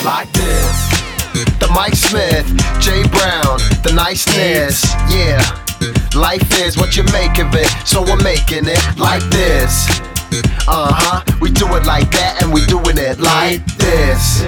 like this. The Mike Smith, Jay Brown, the niceness, yeah. Life is what you make of it, so we're making it like this. We do it like that and we doing it like this.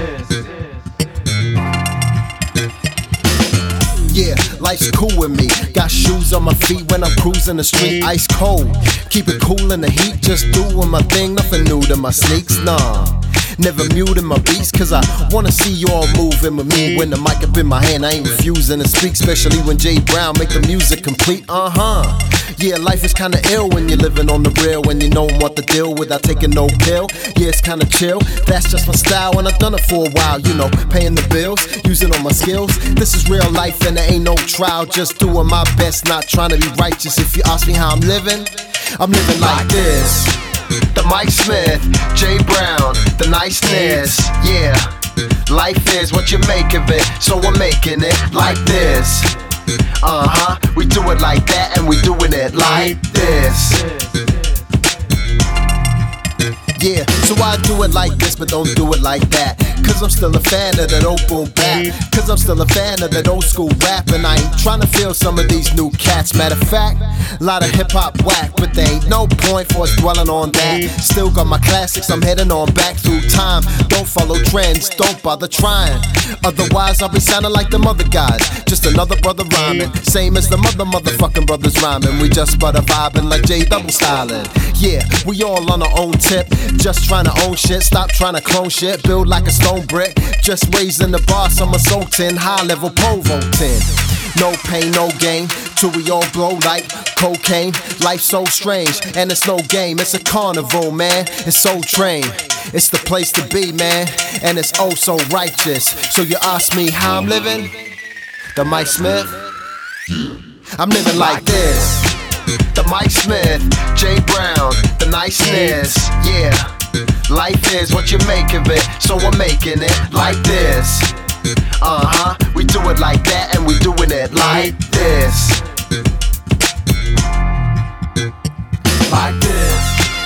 Yeah, life's cool with me. Got shoes on my feet when I'm cruising the street. Ice cold, keep it cool in the heat. Just doing my thing, nothing new to my sneaks, nah. Never muting my beats, cause I wanna see y'all moving with me. When the mic up in my hand, I ain't refusing to speak. Especially when Jay Brown make the music complete, Yeah, life is kinda ill when you're living on the real. When you know what to deal without taking no pill. Yeah, it's kinda chill, that's just my style. And I've done it for a while, you know, paying the bills, using all my skills. This is real life and there ain't no trial. Just doing my best, not trying to be righteous. If you ask me how I'm living like this. The Mike Smith, Jay Brown, the niceness, yeah. Life is what you make of it, so we're making it like this. We do it like that and we doing it like this. Yeah, so I do it like this, but don't do it like that. Cause I'm still a fan of that old boom bap. Cause I'm still a fan of that old school rap. And I ain't trying to feel some of these new cats. Matter of fact, a lot of hip hop whack, but there ain't no point for us dwelling on that. Still got my classics, I'm heading on back through time. Don't follow trends, don't bother trying. Otherwise I'll be sounding like them other guys. Just another brother rhyming, same as the motherfucking brothers rhyming. We just butter vibing like J double styling. Yeah, we all on our own tip. Just trying to own shit, stop trying to clone shit. Build like a stone brick, just raising the bar. Some assaulting, high level pole voting. No pain, no gain, till we all blow like cocaine. Life's so strange, and it's no game. It's a carnival, man, it's so trained. It's the place to be, man, and it's oh so righteous. So you ask me how I'm living? The Mike Smith? I'm living like this. The Mike Smith, Jay Brown, the niceness, yeah. Life is what you make of it, so we're making it like this. We do it like that and we doing it like this. Like this.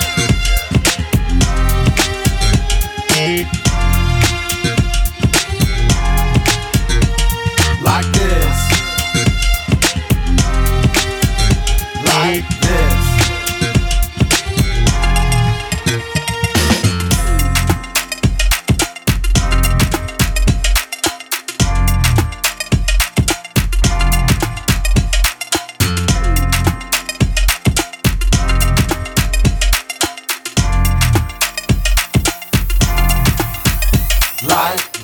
Like this. Like this. Like